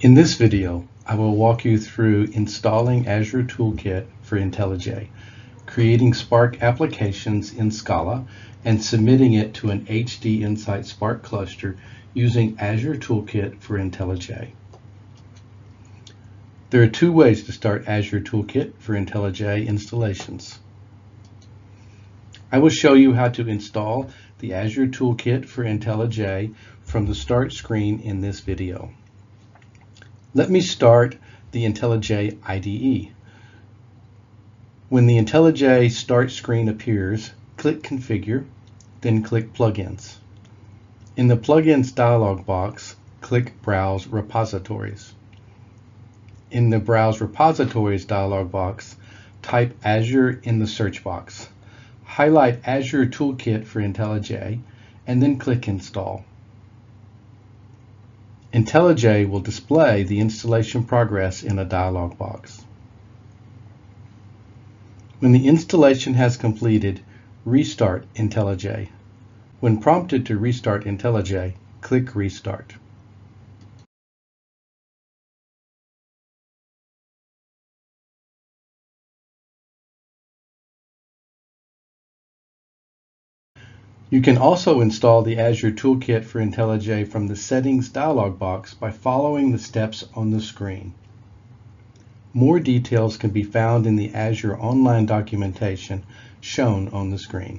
In this video, I will walk you through installing Azure Toolkit for IntelliJ, creating Spark applications in Scala, and submitting it to an HD Insight Spark cluster using Azure Toolkit for IntelliJ. There are two ways to start Azure Toolkit for IntelliJ installations. I will show you how to install the Azure Toolkit for IntelliJ from the Start screen in this video. Let me start the IntelliJ IDE. When the IntelliJ Start screen appears, click Configure, then click Plugins. In the Plugins dialog box, click Browse Repositories. In the Browse Repositories dialog box, type Azure in the search box. Highlight Azure Toolkit for IntelliJ, and then click Install. IntelliJ will display the installation progress in a dialog box. When the installation has completed, restart IntelliJ. When prompted to restart IntelliJ, click Restart. You can also install the Azure Toolkit for IntelliJ from the Settings dialog box by following the steps on the screen. More details can be found in the Azure online documentation shown on the screen.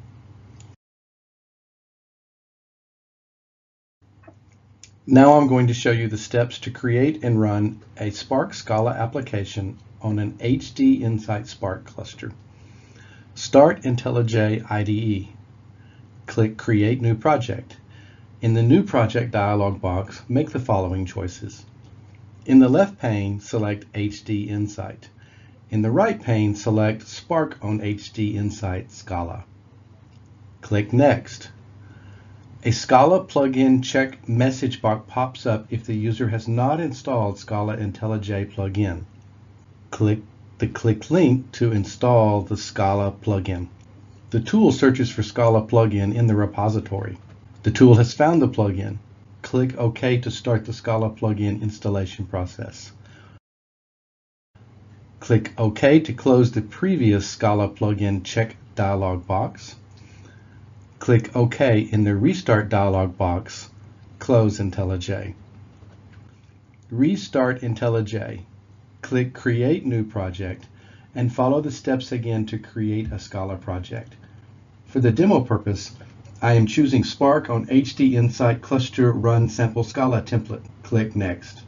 Now I'm going to show you the steps to create and run a Spark Scala application on an HD Insight Spark cluster. Start IntelliJ IDE. Click Create New Project. In the New Project dialog box, make the following choices. In the left pane, select HD Insight. In the right pane, select Spark on HD Insight Scala. Click Next. A Scala plugin check message box pops up if the user has not installed Scala IntelliJ plugin. Click the Click link to install the Scala plugin. The tool searches for Scala plugin in the repository. The tool has found the plugin. Click OK to start the Scala plugin installation process. Click OK to close the previous Scala plugin check dialog box. Click OK in the Restart dialog box. Close IntelliJ. Restart IntelliJ. Click Create New Project and follow the steps again to create a Scala project. For the demo purpose, I am choosing Spark on HD Insight Cluster Run Sample Scala template. Click Next.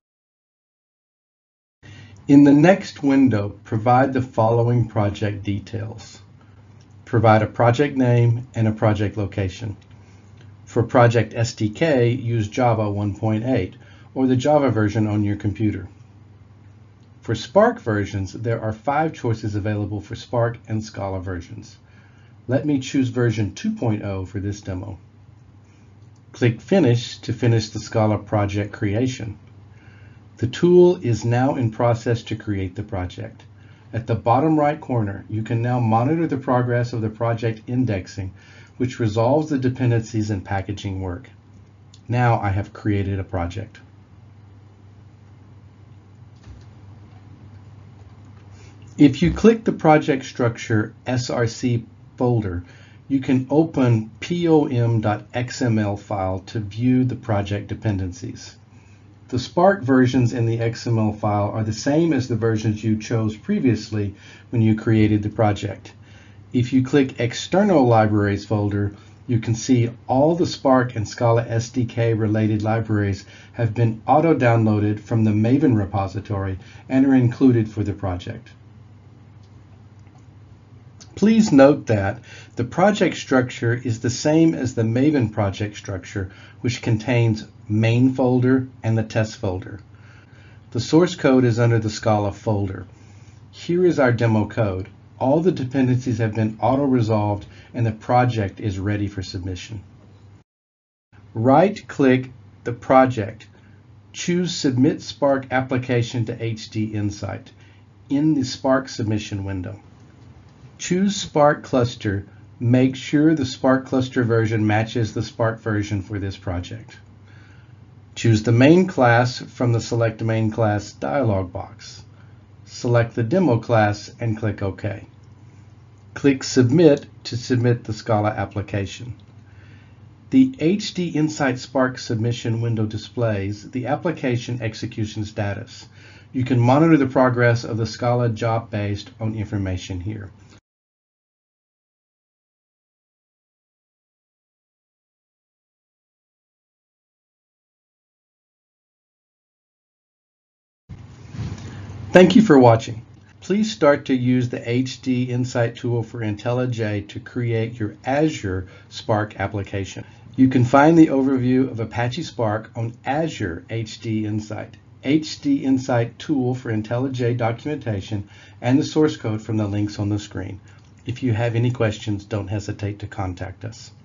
In the next window, provide the following project details. Provide a project name and a project location. For Project SDK, use Java 1.8 or the Java version on your computer. For Spark versions, there are 5 choices available for Spark and Scala versions. Let me choose version 2.0 for this demo. Click Finish to finish the Scala project creation. The tool is now in process to create the project. At the bottom right corner, you can now monitor the progress of the project indexing, which resolves the dependencies and packaging work. Now I have created a project. If you click the project structure SRC folder, you can open pom.xml file to view the project dependencies. The Spark versions in the XML file are the same as the versions you chose previously when you created the project. If you click External Libraries folder, you can see all the Spark and Scala SDK related libraries have been auto-downloaded from the Maven repository and are included for the project. Please note that the project structure is the same as the Maven project structure, which contains main folder and the test folder. The source code is under the Scala folder. Here is our demo code. All the dependencies have been auto-resolved and the project is ready for submission. Right-click the project. Choose Submit Spark Application to HD Insight in the Spark submission window. Choose Spark Cluster. Make sure the Spark Cluster version matches the Spark version for this project. Choose the main class from the Select Main Class dialog box. Select the demo class and click OK. Click Submit to submit the Scala application. The HD Insight Spark submission window displays the application execution status. You can monitor the progress of the Scala job based on information here. Thank you for watching. Please start to use the HD Insight tool for IntelliJ to create your Azure Spark application. You can find the overview of Apache Spark on Azure HD Insight, HD Insight tool for IntelliJ documentation, and the source code from the links on the screen. If you have any questions, don't hesitate to contact us.